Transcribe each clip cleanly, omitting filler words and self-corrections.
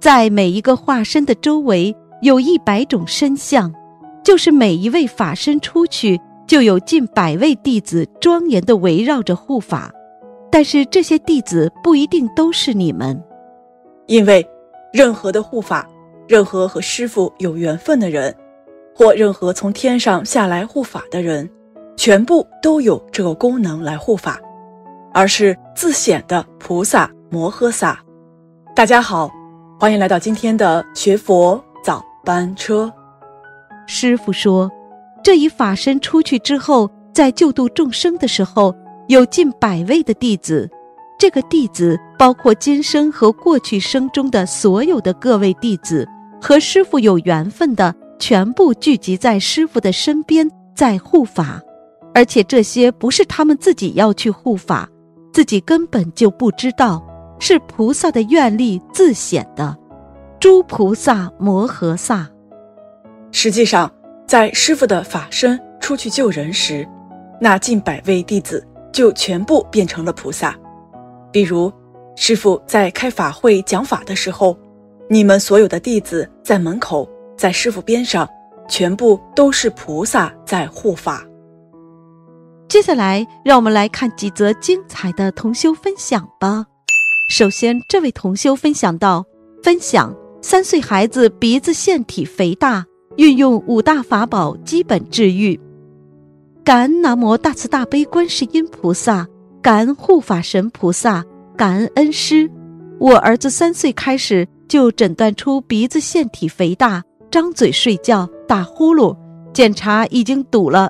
在每一个化身的周围有100种身相，就是每一位法身出去，就有近100位弟子庄严地围绕着护法。但是这些弟子不一定都是你们， 因为任何的护法，任何和师父有缘分的人，或任何从天上下来护法的人，全部都有这个功能来护法，而是自显的菩萨摩诃萨。大家好，欢迎来到今天的学佛早班车。 师父说，这一法身出去之后，在救度众生的时候，有近100位的弟子，这个弟子包括今生和过去生中的所有的各位弟子，和师父有缘分的，全部聚集在师父的身边，在护法。而且这些不是他们自己要去护法，自己根本就不知道，是菩萨的愿力自显的。诸菩萨摩诃萨。 实际上，在师父的法身出去救人时，那近100位弟子就全部变成了菩萨。比如师父在开法会讲法的时候，你们所有的弟子在门口，在师父边上，全部都是菩萨在护法。 接下来让我们来看几则精彩的同修分享吧。首先，这位同修分享到，分享3岁孩子鼻子腺体肥大，运用5大法宝基本治愈。感恩南无大慈大悲观世音菩萨，感恩护法神菩萨，感恩恩师。我儿子3岁开始就诊断出鼻子腺体肥大，张嘴睡觉，打呼噜，检查已经堵了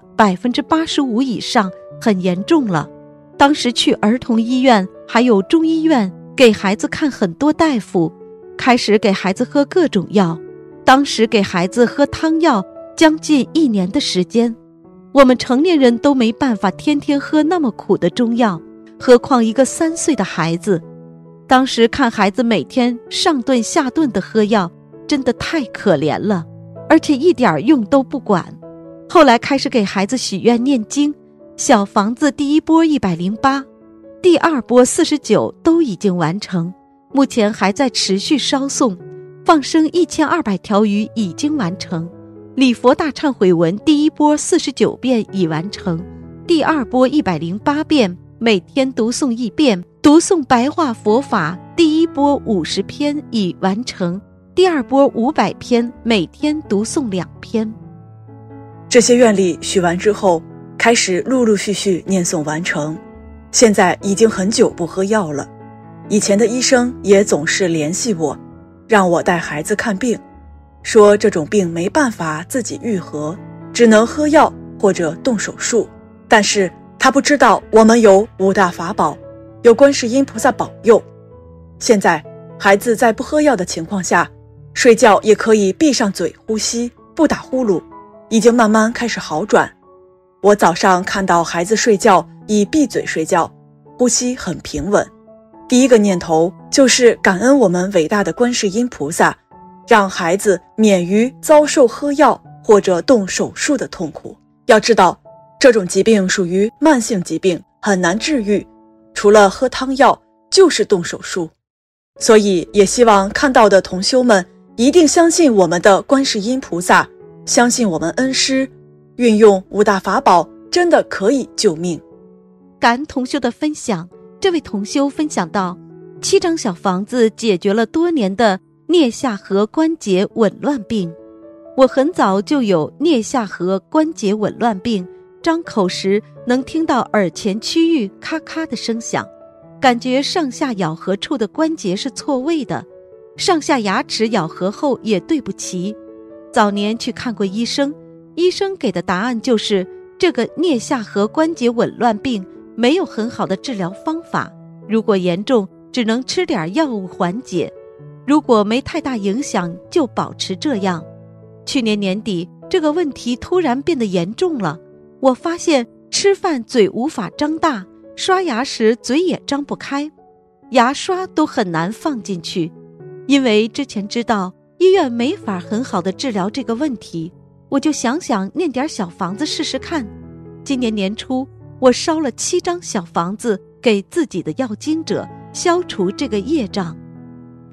85%以上，很严重了。当时去儿童医院还有中医院给孩子看很多大夫，开始给孩子喝各种药，当时给孩子喝汤药将近1年的时间。我们成年人都没办法天天喝那么苦的中药，何况一个3岁的孩子。当时看孩子每天上顿下顿的喝药，真的太可怜了，而且一点用都不管。后来开始给孩子许愿念经，小房子第1波108，第2波49都已经完成，目前还在持续烧诵，放生1200条鱼已经完成，礼佛大忏悔文第1波49遍已完成，第2波108遍，每天读诵1遍，读诵白话佛法第1波50篇已完成，第2波500篇，每天读诵2篇。 这些愿力许完之后，开始陆陆续续念诵完成。现在已经很久不喝药了，以前的医生也总是联系我，让我带孩子看病，说这种病没办法自己愈合，只能喝药或者动手术。但是他不知道我们有5大法宝，有观世音菩萨保佑。现在孩子在不喝药的情况下，睡觉也可以闭上嘴呼吸，不打呼噜，已经慢慢开始好转。我早上看到孩子睡觉以闭嘴睡觉，呼吸很平稳，第一个念头就是感恩我们伟大的观世音菩萨，让孩子免于遭受喝药或者动手术的痛苦。要知道，这种疾病属于慢性疾病，很难治愈，除了喝汤药就是动手术。所以也希望看到的同修们一定相信我们的观世音菩萨，相信我们恩师，运用5大法宝真的可以救命。 感恩同修的分享，这位同修分享到，7张小房子解决了多年的颞下颌关节紊乱病。我很早就有颞下颌关节紊乱病，张口时能听到耳前区域咔咔的声响，感觉上下咬合处的关节是错位的，上下牙齿咬合后也对不齐。早年去看过医生，医生给的答案就是这个颞下颌关节紊乱病没有很好的治疗方法，如果严重只能吃点药物缓解，如果没太大影响就保持这样。去年年底，这个问题突然变得严重了，我发现吃饭嘴无法张大，刷牙时嘴也张不开，牙刷都很难放进去。因为之前知道医院没法很好的治疗这个问题，我就想念点小房子试试看。今年年初，我烧了7张小房子给自己的要经者，消除这个业障。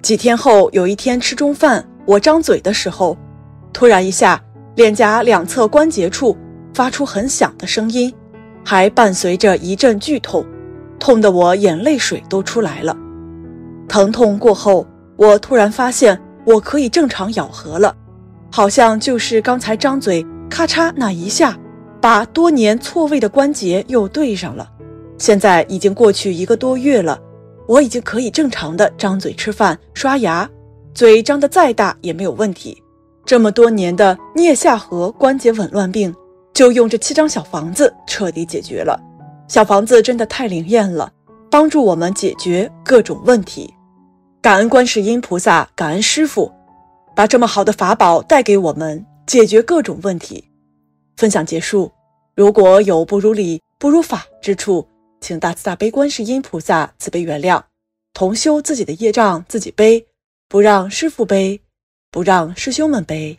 几天后，有一天吃中饭，我张嘴的时候，突然一下，脸颊两侧关节处发出很响的声音，还伴随着一阵剧痛，痛得我眼泪水都出来了。疼痛过后，我突然发现我可以正常咬合了，好像就是刚才张嘴咔嚓那一下，把多年错位的关节又对上了。现在已经过去1个多月了，我已经可以正常的张嘴吃饭、刷牙，嘴张得再大也没有问题。这么多年的颞下颌关节紊乱病，就用这7张小房子彻底解决了。小房子真的太灵验了，帮助我们解决各种问题。感恩观世音菩萨，感恩师父，把这么好的法宝带给我们，解决各种问题。分享结束，如果有不如理、不如法之处，请大慈大悲观世音菩萨慈悲原谅，同修自己的业障自己背，不让师父背，不让师兄们背。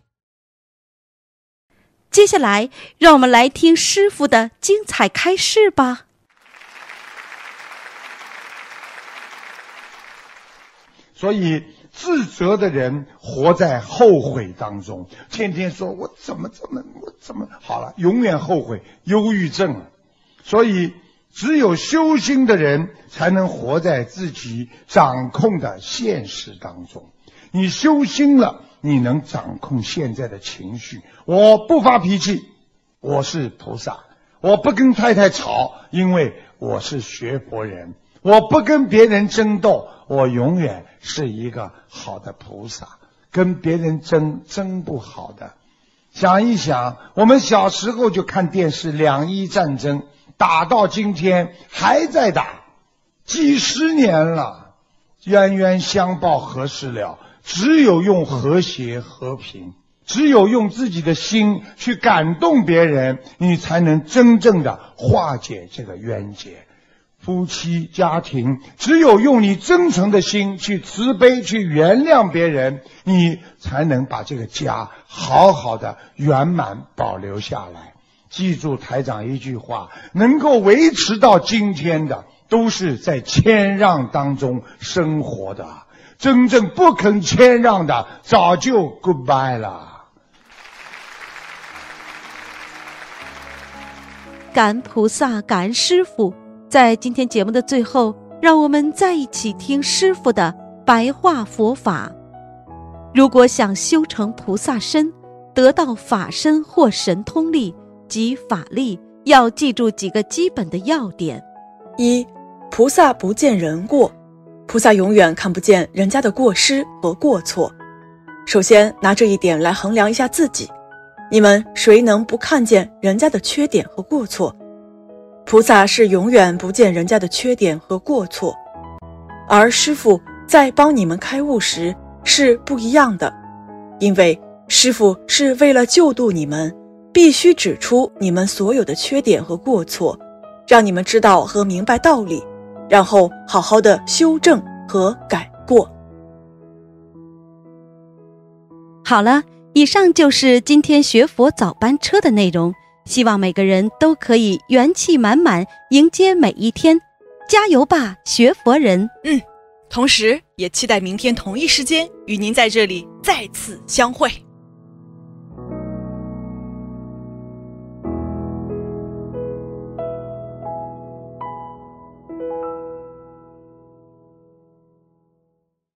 接下来让我们来听师父的精彩开示吧。 所以自责的人活在后悔当中，天天说我怎么好了，永远后悔，忧郁症了。所以只有修心的人才能活在自己掌控的现实当中。你修心了，你能掌控现在的情绪。我不发脾气，我是菩萨；我不跟太太吵，因为我是学佛人；我不跟别人争斗，我永远是一个好的菩萨。跟别人争不好的。想一想，我们小时候就看电视两伊战争，打到今天还在打，几十年了，冤冤相报何时了？只有用和谐和平，只有用自己的心去感动别人，你才能真正的化解这个冤结。夫妻家庭，只有用你真诚的心去慈悲，去原谅别人，你才能把这个家好好的圆满保留下来。记住台长一句话，能够维持到今天的，都是在谦让当中生活的。真正不肯谦让的，早就 goodbye 了。 感恩菩萨，感恩师父。在今天节目的最后，让我们再一起听师父的白话佛法。如果想修成菩萨身，得到法身或神通力及法力，要记住几个基本的要点。 1. 菩萨不见人过，菩萨永远看不见人家的过失和过错。首先拿这一点来衡量一下自己，你们谁能不看见人家的缺点和过错？菩萨是永远不见人家的缺点和过错，而师父在帮你们开悟时是不一样的，因为师父是为了救度你们，必须指出你们所有的缺点和过错，让你们知道和明白道理，然后好好的修正和改过。 好了，以上就是今天学佛早班车的内容，希望每个人都可以元气满满迎接每一天，加油吧，学佛人！ 同时也期待明天同一时间与您在这里再次相会。